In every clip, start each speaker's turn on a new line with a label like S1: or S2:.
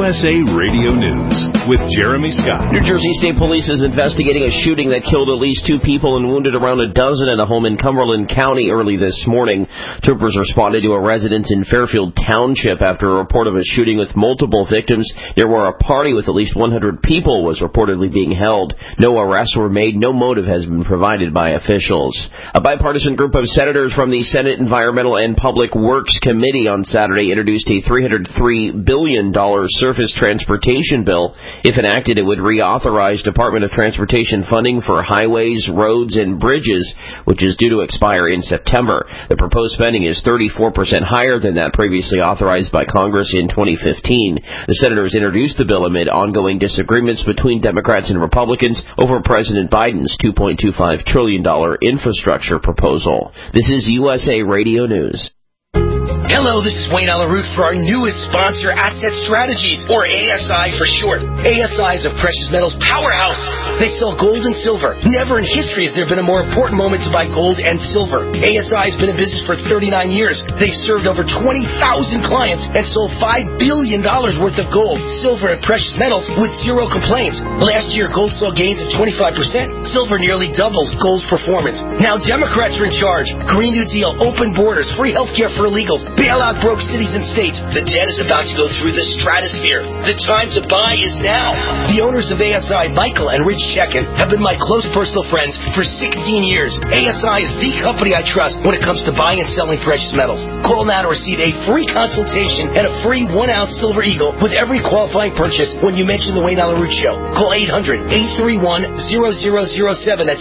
S1: USA Radio News with Jeremy Scott.
S2: New Jersey State Police is investigating a shooting that killed at least 2 people and wounded around a dozen at a home in Cumberland County early this morning. Troopers responded to a residence in Fairfield Township after a report of a shooting with multiple victims near where a party with at least 100 people was reportedly being held. No arrests were made. No motive has been provided by officials. A bipartisan group of senators from the Senate Environmental and Public Works Committee on Saturday introduced a $303 billion surface transportation bill. If enacted, it would reauthorize Department of Transportation funding for highways, roads, and bridges, which is due to expire in September. The proposed spending is 34% higher than that previously authorized by Congress in 2015. The senators introduced the bill amid ongoing disagreements between Democrats and Republicans over President Biden's $2.25 trillion infrastructure proposal. This is USA Radio News.
S3: Hello, this is Wayne Alaroot for our newest sponsor, Asset Strategies, or ASI for short. ASI is a precious metals powerhouse. They sell gold and silver. Never in history has there been a more important moment to buy gold and silver. ASI has been in business for 39 years. They've served over 20,000 clients and sold $5 billion worth of gold, silver, and precious metals with zero complaints. Last year, gold saw gains of 25%. Silver nearly doubled gold's performance. Now Democrats are in charge. Green New Deal, open borders, free health care for illegals, bailout broke cities and states. The debt is about to go through the stratosphere. The time to buy is now. The owners of ASI, Michael and Rich Chekin, have been my close personal friends for 16 years. ASI is the company I trust when it comes to buying and selling precious metals. Call now to receive a free consultation and a free 1-ounce Silver Eagle with every qualifying purchase when you mention the Wayne Alaroot Show. Call 800-831-0007. That's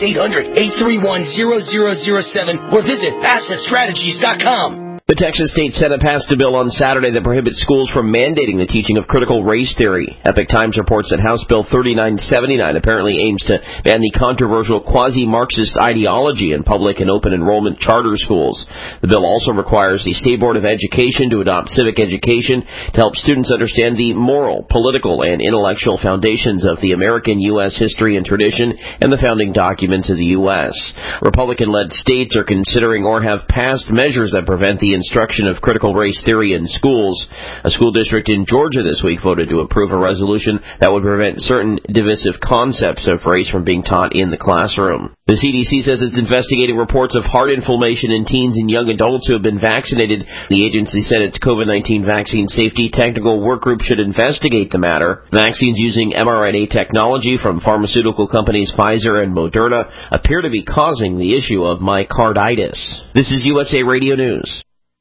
S3: 800-831-0007 or visit AssetStrategies.com.
S2: The Texas State Senate passed a bill on Saturday that prohibits schools from mandating the teaching of critical race theory. Epoch Times reports that House Bill 3979 apparently aims to ban the controversial quasi-Marxist ideology in public and open enrollment charter schools. The bill also requires the State Board of Education to adopt civic education to help students understand the moral, political, and intellectual foundations of the American U.S. history and tradition and the founding documents of the U.S. Republican-led states are considering or have passed measures that prevent the instruction of critical race theory in schools. A school district in Georgia this week voted to approve a resolution that would prevent certain divisive concepts of race from being taught in the classroom. The CDC says it's investigating reports of heart inflammation in teens and young adults who have been vaccinated. The agency said its COVID-19 vaccine safety technical work group should investigate the matter. Vaccines using mRNA technology from pharmaceutical companies Pfizer and Moderna appear to be causing the issue of myocarditis. This is USA Radio News.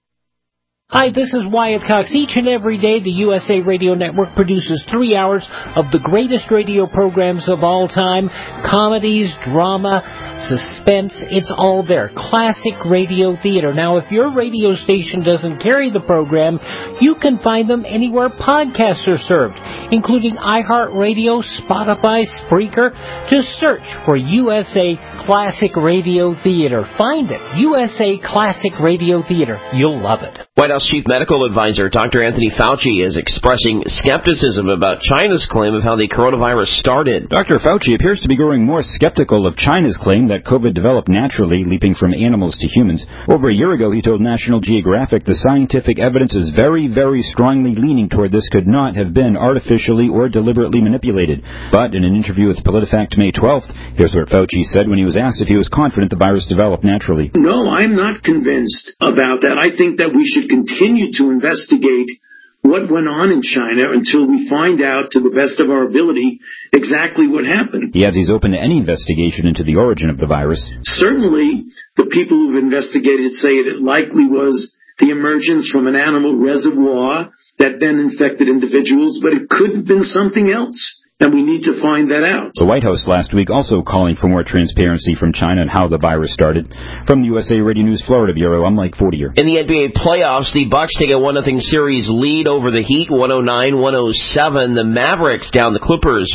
S4: Hi, this is Wyatt Cox. Each and every day, the USA Radio Network produces 3 hours of the greatest radio programs of all time. Comedies, drama, suspense, it's all there. Classic radio theater. Now, if your radio station doesn't carry the program, you can find them anywhere podcasts are served, including iHeartRadio, Spotify, Spreaker. Just search for USA Classic Radio Theater. Find it. USA Classic Radio Theater. You'll love it.
S2: White House Chief Medical Advisor Dr. Anthony Fauci is expressing skepticism about China's claim of how the coronavirus started.
S5: Dr. Fauci appears to be growing more skeptical of China's claim that COVID developed naturally, leaping from animals to humans. Over a year ago, he told National Geographic the scientific evidence is very, very strongly leaning toward this could not have been artificially or deliberately manipulated. But in an interview with PolitiFact May 12th, here's what Fauci said when he was asked if he was confident the virus developed naturally.
S6: No, I'm not convinced about that. I think that we should continue to investigate what went on in China until we find out, to the best of our ability, exactly what happened.
S5: He adds he's open to any investigation into the origin of the virus.
S6: Certainly, the people who've investigated say it likely was the emergence from an animal reservoir that then infected individuals, but it could have been something else. And we need to find that out.
S5: The White House last week also calling for more transparency from China on how the virus started. From the USA Radio News Florida Bureau, I'm Mike Fortier.
S2: In the NBA playoffs, the Bucks take a 1-0 series lead over the Heat, 109-107. The Mavericks down the Clippers,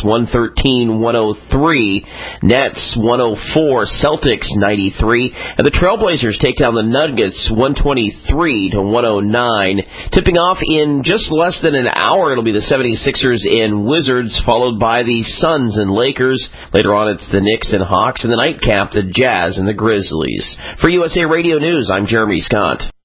S2: 113-103. Nets, 104. Celtics, 93. And the Trailblazers take down the Nuggets, 123-109. Tipping off in just less than an hour, it'll be the 76ers and Wizards, followed by the Suns and Lakers. Later on, it's the Knicks and Hawks, and the nightcap, the Jazz and the Grizzlies. For USA Radio News, I'm Jeremy Scott.